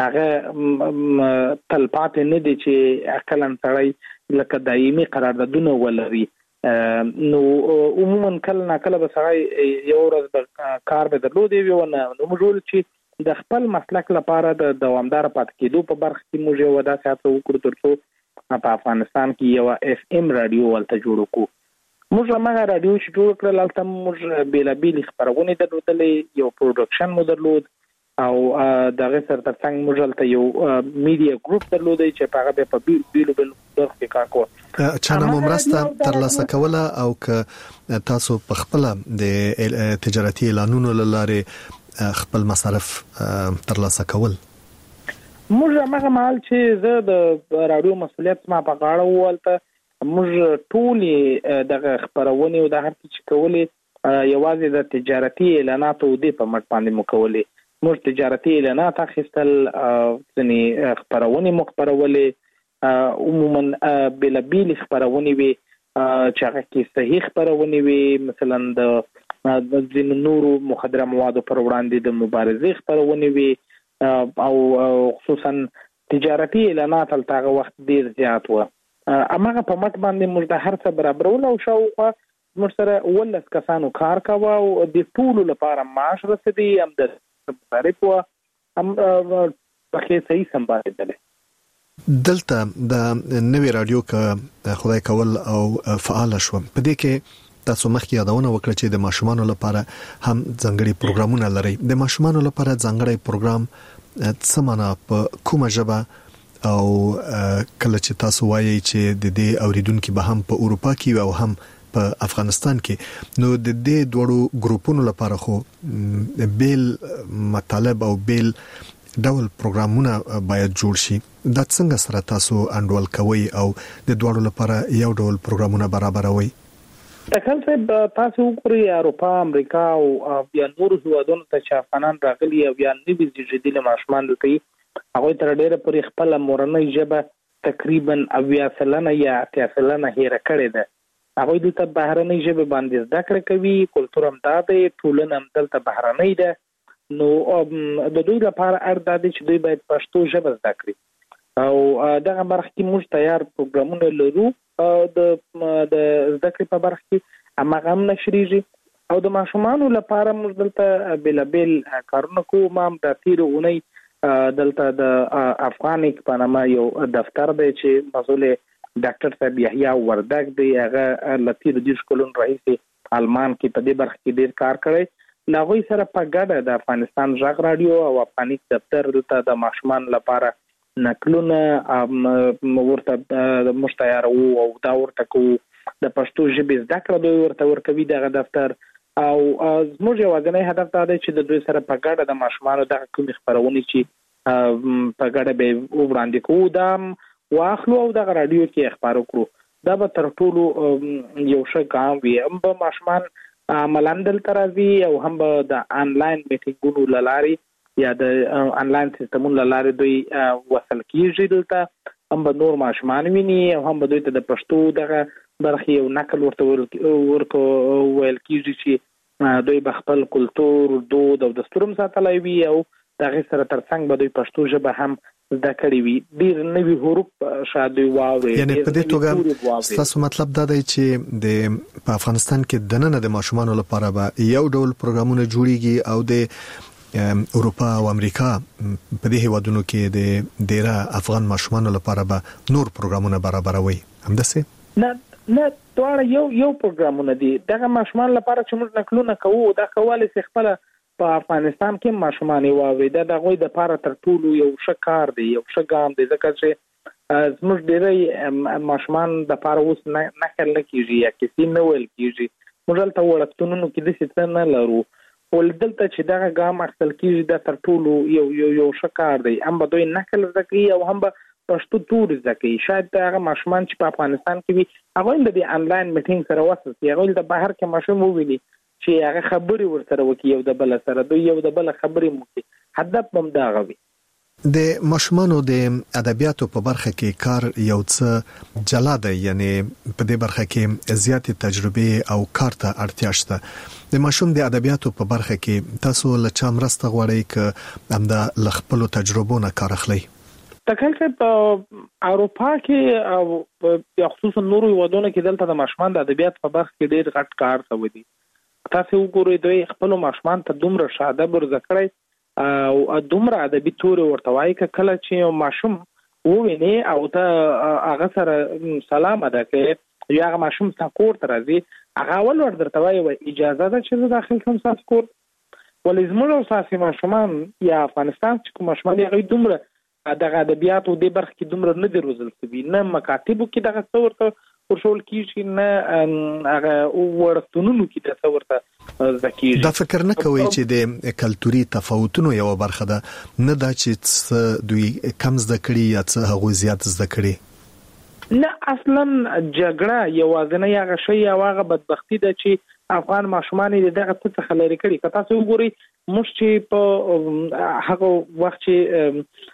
هغه تلپاتې نه دي چې اقلن سړی لکه دایمي قراردادونه ولري. نو عموما کله نه کله به سړی یو ورځ د کار به درلودي وي ونه نو موږ چې د خپل مسلک لپاره د دوامدار پاتې کېدو په برخه کې موږ یو داسې هڅه وکړو ترڅو په افغانستان کې یو اف ام رادیو ولته جوړ کړو. موږ هغه رادیو چې جوړ کړل هلته موږ بیلابیل خبرونه درلودلې یو پروډکشن مو درلود او دغه سره ترڅنګ موږ هلته یو میډیا ګروپ درلودی چې په هغه په بیلو بیلو برخو کې کار کوو. چانه مو مرسته ترلاسه کوله او که تاسو په خپل د تجارتي اعلانونو لاره خپل مصارف ترلاسه کول؟ موږ هغه مال چې زه د رادیو مسؤلیت ما په غاړه ولته موږ ټولې دغه خبرونه او د هر څه چې کولې یوازې د تجارتي اعلاناتو د په مټ باندې مو کولې. موږ تجارتي اعلانات اخیستل ځنی خبرونه مخبرولې عموما بلابیل خبرونه وي چې هغه کې صحیح خبرونه وي مثلا د د ځین نورو مخدره موادو پر وړاندې د مبارزې خبرونه وي او خصوصا تجارتي اعلانات هلته وخت ډیر زیات و. امغه په مټ باندې موږ د هر څه برابرول او شاوخوا موږ سره ولس کسانو کار کاوه او د ټول لپاره معاش رسیدي هم د مصارف و هم په صحیح سمبالېدل. دلته د نوې رادیو ک خدای کول او فعال شو په دې کې تاسو مخکې یادونه وکړه چې د ماشومانو لپاره هم ځانګړي پروګرامونه لري. د ماشومانو لپاره ځانګړي پروګرام څه معنا په کومه ژبه او کله چې تاسو وایي چې د دې اوریدونکو به هم په اروپا کې او هم په افغانستان کې نو د دې دوړو ګروپونو لپاره خو بیل مطالب او بیل ډول پروګرامونه باید جوړ شي. دا څنګه سره تاسو انډول کوي او د دوړو لپاره یو ډول پروګرامونه برابروي؟ تکل څه تاسو وګورئ اروپا امریکا او یا نور هیوادونو ته چې افغانان راغلي او یا نوي زیږیدلي ماشومان دي هغه تر ډیره پرې خپل مورنۍ ژبه تقریبا اویا سلنه یا اتیا سلنه هېره کړې ده. هغه د ته بهرنۍ ژبه باندې زده کړه کوي کلتور هم دا دی ټولنه هم دلته بهرنۍ ده. نو د دوی لپاره اړ دی چې دوی باید پښتو ژبه زده کړي او دغه برخه کې موږ تیار پروګرامونه لرو د د زده کړې په برخه کې هغه هم نشریږي او د ماشومانو لپاره موږ دلته بیلابیل کارونه کوو. ما هم د تیر اونۍ دلته د افغانیک په نامه یو دفتر دی چې مسؤل ډاکټر صاحب یحیی وردګ دی هغه لتیر د شکلون رئیس آلمان کې په دې برخه کې ډیر کار کړی. لاغوی سره په ګډه د افغانستان ژغ رادیو او افغانیک دفتر دلته د ماشومان لپاره نقلونه ورته مشتیار او دا ورته کو د پښتو ژبې زده کړه دوی ورته ورکوي دغه دفتر او زموږ یوازینی هدف دا دی چې د دوی سره په ګډه د ماشومانو دغه کومې خبرونه چې په ګډه به وړاندې کوو دا واخلو او دغه رادیو کې خبرو کړو. دا به تر ټولو یو ښه ګام وي. هم به ماشومان عملاً دلته راځي او هم به د آنلاین میټینګونو له لارې یا د آنلاین سیستمونو له لارې دوی وصل کېږي دلته. هم به نور ماشومان ویني او هم به دوی ته د پښتو دغه برخې یو نقل ورته ورکو ویل کېږي چې دوی به خپل کلتور دود او دستور هم ساتلی وي او دغه سره ترڅنګ به دوی پښتو ژبه هم زده کړې وي. ډېر نوي حروف شاید دوی واوري. یعنی په دې توګه ستاسو مطلب دا دی چې د په افغانستان کې دننه د ماشومانو لپاره به یو ډول پروګرامونه جوړیږي او د اروپا او امریکا په دې هیوادونو کې د ډیره افغان ماشومانو لپاره به نور پروګرامونه برابروي. همداسې نه نه دواړه یو یو پروګرامونه دي. دغه ماشومان لپاره چې موږ نقلونه کوو دا کولای شي خپل په افغانستان کې ماشومان واوري. دا د غوي د لپاره تر ټولو یو ښه کار دی یو ښه ګام دی ځکه چې زموږ ډېری ماشومان د لپاره اوس نقل نه کېږي یا کسی نه ویل کېږي. موږ دلته وړکتونونو کې داسې څه نه لرو خو دلته چې دغه ګام اخیستل کېږي دا تر ټولو یو یو یو ښه کار دی. هم به دوی نقل زده کوي او هم به پښتو تور زده کوي. شاید هغه ماشومان چې په افغانستان کې وي هغوی د دې آنلاین میټینګ سره وصل شي. هغوی د بهر کې ماشوم وویني چې هغه خبرې ورسره وکړي یو د بل سره دوی یو د بل خبرې وکړي. هدف هم دا غوي. د ماشومانو د ادبیاتو په برخه کې کار یو څه جلا دی، یعنی په دې برخه کې زیاتې تجربه او کار ته اړتیا شته. د ماشوم د ادبیاتو په برخه کې تاسو له چا مرسته غواړئ ک همدا ل خپل تجربو نه کار اخلي؟ تکل په اروپا کې او خصوصا نورو هیوادونو کې دلته د ماشومان د ادبیات په برخه کې ډېر غټ کار شوی دی. تاسو وګورئ دوی خپل ماشومان ته دومره شاده برزکړی او دومره ادبي تور ورته وایي کله چې ماشوم وویني او ته هغه سره سلام ادا کوي یا هغه ماشوم څنګه کور ته راځي هغه ول ور درته وایي اجازه ده چې داخل کوم ساس کور ولې زموږ اساسي ماشومان یا افغانستان چې کوم ماشومان یې دومره دغه ادبیاتو د برخه کې دومره نه دی روزل شوي، نه مکاتبو کې دغه څه ورته ورشول کیږي، نه هغه ورتونونو کې د څه ورته ځکیږي. دا فکر نه کوي چې د کلتوري تفاوتونو یو برخه ده، نه دا چې دوی کم زده کړي یا څه هغه زیات زده کړي؟ نه اصلا جګړه یوازینی هغه شی او هغه بدبختی ده چې افغان ماشومان دغه څه څخه لري کړي. که تاسو وګورئ موږ چې په هغه وخت چې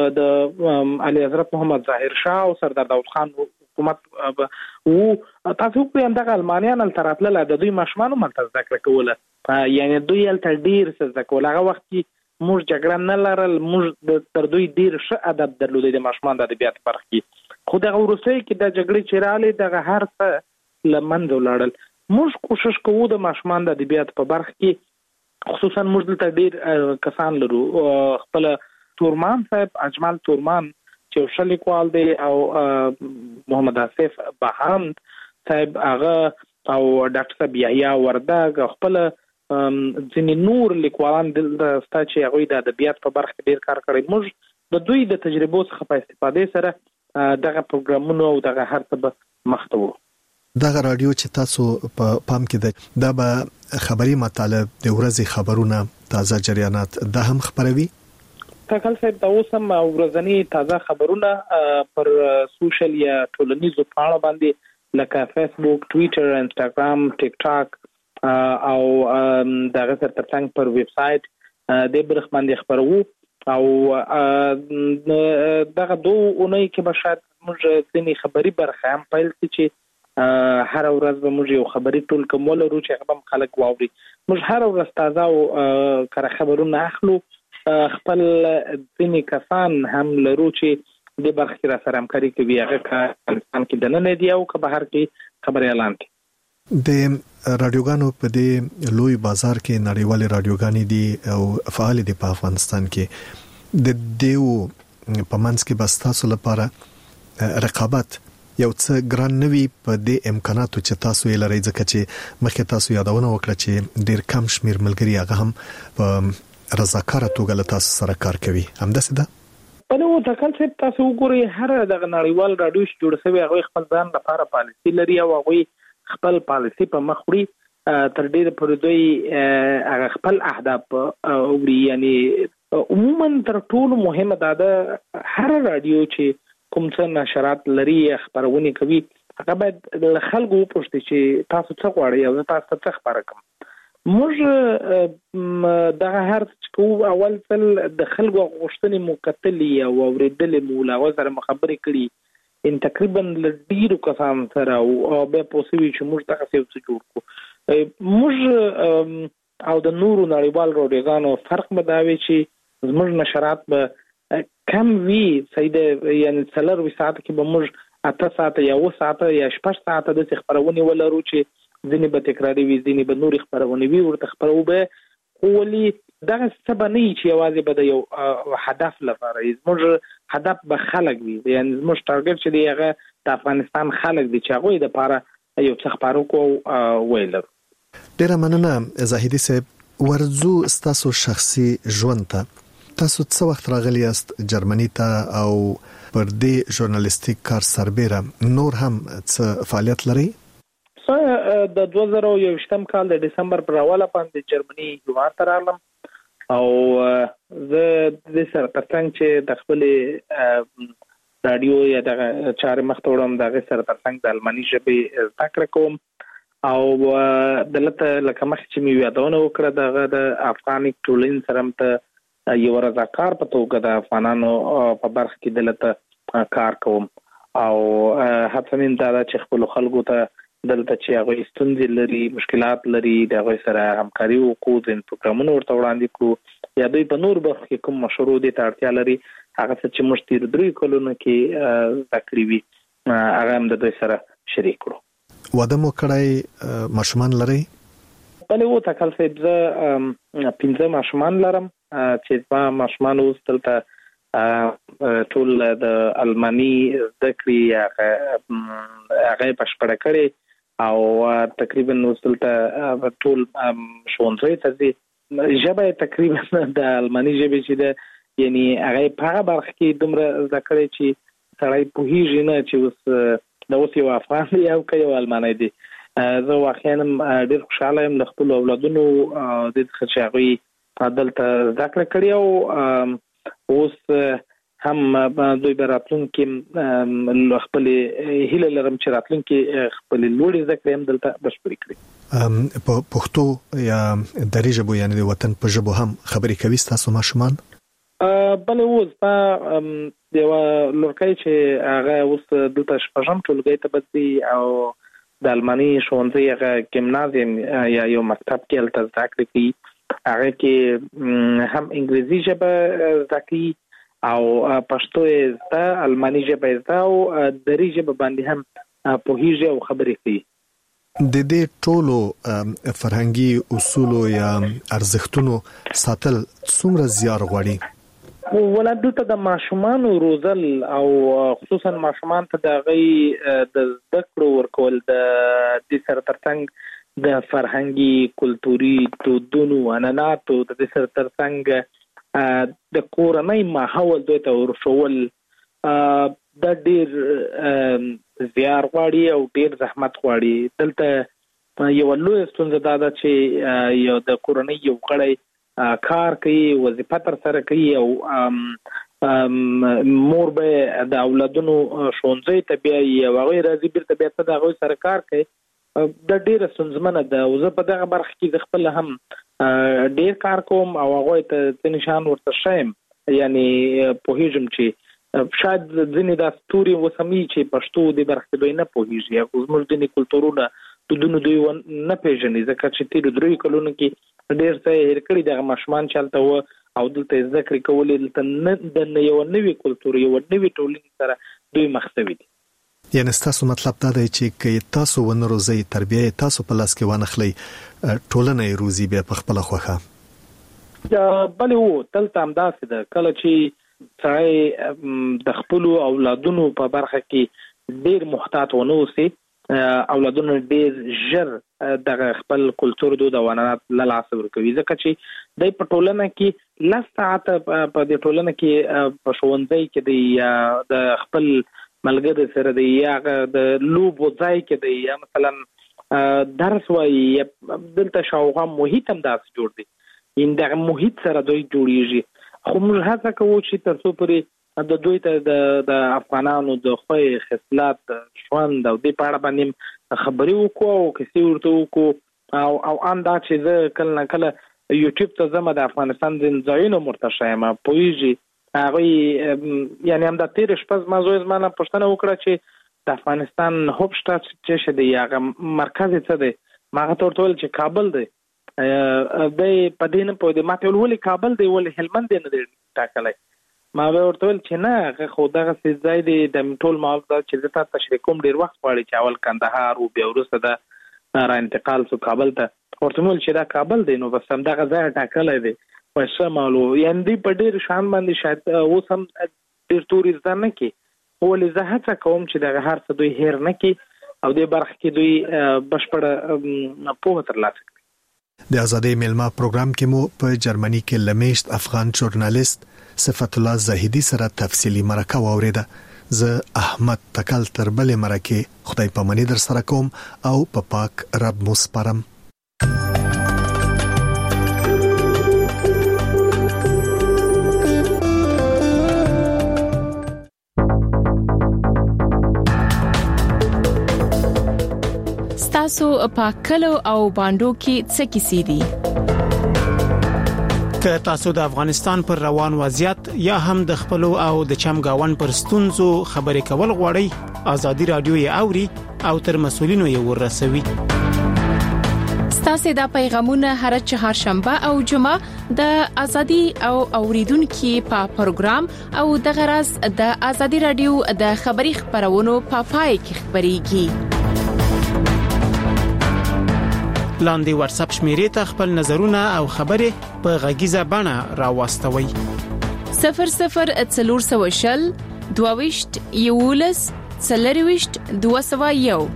د علي حضرت محمد ظاهر شاه او سردار داود خان حکومت وو، تاسو په همدغه المانیان التراتل د دوی ماشومان ملته زده کړه کوله، یعنی دوی الته ډیر څه زده کول. هغه وخت کې موږ جګړه نه لرل، موږ تر دوی ډیر ښه ادب درلودی د ماشومان د ادبیات برخه کې. خو دغه وروسته کې د جګړې چې راغلې دغه هر څه له منځه ولاړل. موږ کوشش کوو د ماشومان د ادبیات په برخه کې، خصوصا موږ دلته ډیر کسان لرو. خپل تورمان صاحب اجمل تورمان چې ښه لیکوال دی او محمد آصف بهاند صاحب هغه او ډاکټر صاحب یحیی وردګ خپل ځینې نور لیکوالان دلته ستا چې هغوی د ادبیات په برخه کې ډیر کار کړی. موږ د دوی د تجربو څخه په استفادې سره دغه پروګرامونو او دغه هر څه به مخ ته وړو. دغه رادیو چې تاسو په پام کې ده دا به خبري مطالب د ورځې خبرونه تازه جریانات دا هم خبروي؟ تکل صاحب دا اوس هم ورځنی تازه خبرونه پر سوشل یا ټولنیزو پاڼو باندې لکه فیسبوک، ټویټر، انستاګرام، ټیک ټاک او دغه سره ترڅنګ پر ویب سایټ د برخ باندې خبرو او دغه دوه اونۍ کې به شاید موږ ځینې خبري برخه هم پیل کړو چې هر ورځ به موږ یو خبري ټول کوم ولرو چې هغه هم خلک واوري. موږ هر ورځ تازه او کره خبرونه اخلو. خپل ځینې کسان هم لرو چې د برخې را سره همکاري کوي، هغه که افغانستان کې دننه دي او که بهر کې خبري اعلان کوي. د رادیوګانو په دې لوی بازار کې نړیوالې رادیوګانې دي او فعال دي په افغانستان کې. د دیو په منځ کې بس تاسو لپاره رقابت یو څه ګران نوي په دې امکاناتو چې تاسو یې لرئ، ځکه چې مخکې تاسو یادونه وکړه چې ډیر کم شمیر ملګري هغه هم په رضاکاره توګه له تاسو سره کار کوي، همداسې ده؟ په نو تکل صاحب تاسو وګورئ هر دغه نړیوال رادیو چې جوړ شوی هغه خپل ځان لپاره پالیسي لري او هغه خپل پالیسي په مخ وړي. تر ډیره پورې دوی هغه خپل اهداف وړي، یعنی عموما تر ټولو مهمه دا ده هر رادیو چې کوم څه نشرات لري خبرونه کوي هغه باید له خلکو وپوښتي چې تاسو څه غواړئ او تاسو څه خبره کوم. موږ دغه هر څه اول ځل د خلکو غوښتنې مو کتلې او اورېدلې مو له هغو سره خبرې کړي، ان تقریبا له ډېرو کسانو سره او بیا پوه شوي چې موږ دغسې یو څه جوړ کړو. موږ او د نورو نړیوالو رادیوګانو فرق به دا وي چې زموږ نشرات به کم وي، صحیح ده، یعنې څلرویشت ساعته کې به موږ اته ساعته یا اوه ساعته یا شپږ ساعته داسې خپرونې ولرو چې ځینې به تکراري وي، ځینې به نورې خپرونې وي ورته خپرو به. خو ولې دغه څه به نه وي چې یوازې به د یو هدف لپاره وي. زموږ هدف به خلک وي، یعنې زموږ ټارګټ چې دی هغه د افغانستان خلک دي چې هغوی دپاره یو څه خپاره کړو او ویلر. ډېره مننه زاهدي صاحب. ورځو ستاسو شخصي ژوند ته تاسو څه وخت راغلی یاست جرمني ته او پر دې ژورنالیستیک کار سربیره نور هم څه فعالیت لرئ؟ د دوه زره یوویشتم کال د ډسمبر پر اوله باندې جرمني هیواد ته راغلم او زه د سره ترڅنګ چې د خپلې رادیو یا د چارې مخ ته وړم د هغې سره ترڅنګ د الماني ژبې زده کړه کوم او دلته لکه مخکې چې مې یادونه وکړه د هغه د افغاني ټولنې سره هم ته یو رضاکار په توګه د افغانانو په برخه کې دلته کار کوم او هڅه مې دا چې خپل خلکو ته دلته چې هغه ستونزې لري مشکلات لري د هغه سره همکاري وکړو د پروګرامونو ورته وړاندې کړو یا دوی په نور برخو کې کوم مشروع دي ته اړتیا لري هغه چې موږ تیر درې کلونو کې ذکر وی هغه هم د دوی سره شریک کړو. واده مو کړی ماشومان لري؟ بله و تکل صاحب زه پنځه ماشومان لرم چې ما ماشومان اوس دلته ټول د الماني زده کړې هغه بشپړه کړې او تقریبا وصلته ټول ښوونځي ته ځي ژبه تقریبا د الماني ژبې چې ده یعنی هغه په هغه برخه کې دومره زده کړې چې سړی پوهیږي نه چې اوس د اوس یو افغان دی او که یو المانی دی. زه واقعا ډېر خوشحاله یم له خپلو اولادونو د دې څخه چې هغوی دلته زده کړه کړې او اوس هم دوی به راتلونکي خپلې هیله لرم چې راتلونکي خپلې لوړې زده کړې هم دلته بشپړې کړي. په پښتو یا دري ژبو یعنې د وطن په ژبو هم خبرې کوي ستاسو ماشومان؟ بله اوس په یوه لورکۍ چې هغه اوس دلته شپږم ټولګۍ ته بدلي او د الماني ښوونځي هغه ګیمنازیم یا یو مکتب کې هلته زده کړې کوي هغه کې هم انګریزي ژبه زده کوي او پښتو یې زده الماني ژبه یې زده او دري ژبه باندې هم پوهیږي او خبرې کوي. د دې ټولو فرهنګي اصولو یا ارزښتونو ساتل څومره زیار غواړي؟ ولادت د ماشومان روزل او خصوصا ماشومان ته د غي د زده کړو ورکول د دې سره ترڅنګ د فرهنګي کلتوري دودونو عنعناتو د دې سره ترڅنګ د کورنۍ ماحول دوی ته ورشول د ډیر زیار غواړي او ډیر زحمت غواړي. دلته یو لوی ستونزه دا ده چې یو د کورنۍ یو غړی کار کوي وظیفه تر سره کوي او مور به د اولادونو ښوونځي ته بیایي او هغوی راځي بیرته بیا ته د هغوی سره کار کوي د ډیره ستونزمنه ده او زه په دغه برخه کې د خپل هم ډیر کار کوم او هغوی ته ځینې شیان ورته ښیم یعنی پوهیږم چې شاید ځینې دا ستوري وسمي چې پښتو د برخه کې دوی نه پوهیږي او زموږ ځینې کلتورونه دودونه دوی نه پیژني ځکه چې تیر درې کلونو کې ډېر څه هېر کړي دغه ماشومان چې هلته وه او دلته زده کړې کولې دلته د یوه نوي کلتور یوه نوي ټولنې سره دوی مخ شوي دي. یعنې ستاسو مطلب دا دی چې که تاسو ونه روزئ تربیه یې تاسو په لاس کې وانخلئ ټولنه یې روزي بیا په خپله خوښه؟ بلې هو دلته همداسې ده کله چې سړی د خپلو اولادونو په برخه کې ډېر محتاط ونه اوسي اولادونه ډېر ژر دغه خپل کلتور دود او عنعنات له لاسه ورکوي ځکه چې دی په ټولنه کې لس ساعته په دې ټولنه کې په ښوونځي کې دی یا د خپل ملګري سره دی یا د لوبو ځای کې دی یا مثلا درس وایي یا دلته شاوخوا محیط هم داسې جوړ دی یعنې دغه محیط سره دوی جوړیږي خو موږ هڅه کوو چې تر څو پورې د دوی ته د افغانانو د خوی خصلات ژوند او دې په اړه باندې خبرې وکړو او کیسې ورته وکړو او او ان دا چې زه کله نه کله یوټیوب ته ځم د افغانستان ځینې ځایونو مرتشه یم پوهېږي هغوی یعنې همدا تېره شپه زما زوی زما نه پوښتنه وکړه چې د افغانستان هوپشټات چې څه دی هغه مرکز یې څه دی ما هغه ته ورته وویل چې کابل دی دی په دې نه پوهېدی ما ته ویل ولې کابل دی ولې هلمند دی نه دی ټاکلی ما به ورته ویل چې نه هغه خو دغسې ځای دی د ټول ماحول دا چې زه تا تشریح کوم ډېر وخت غواړي چې اول کندهار و بیا وروسته دا را انتقال سو کابل ته ورته مې ویل چې دا کابل دی نو بس همدغه ځای ټاکلی دی وایي ښه معلو یعنې دوی په ډېر شان باندې شاید اوس هم ډېر توري زده نه کړي ولې زه هڅه کوم چې دغه هر څه دوی هیر نه کړي او دې برخه کې دوی بشپړه پوهه ترلاسه کړي. د ازادۍ میلمه پروګرام کې مو په جرمني کې لمیشت افغان ژورنالیست صفت الله زاهدي سره تفصیلی مرکه واوریده. زه احمد تکل تر بلې مرکه خدای پاماني در سره کوم او په پا پاک رب مو سپارم. تاسو په کلو او باندو کې څه کیسې دي که تاسو د افغانستان پر روان وضعیت یا هم د خپل او د چمګاون پر ستونزو خبرې کول غواړئ، ازادي رادیو یې اوري او تر مسولینو یې ورسوي. ستاسو د پیغامونه هر چهارشنبه او جمعه د ازادي او اوریدونکو په پروګرام او د غرض د ازادي رادیو د خبري خبرونو په پای کې خبريږي. لاندې واتس اپ شمیرې ته خپل نظرونه او خبرې په غږیزه بڼه راوستوي. صفر صفر څلور سوه شل دوه ویشت یولس څلرویشت دوه سوه یو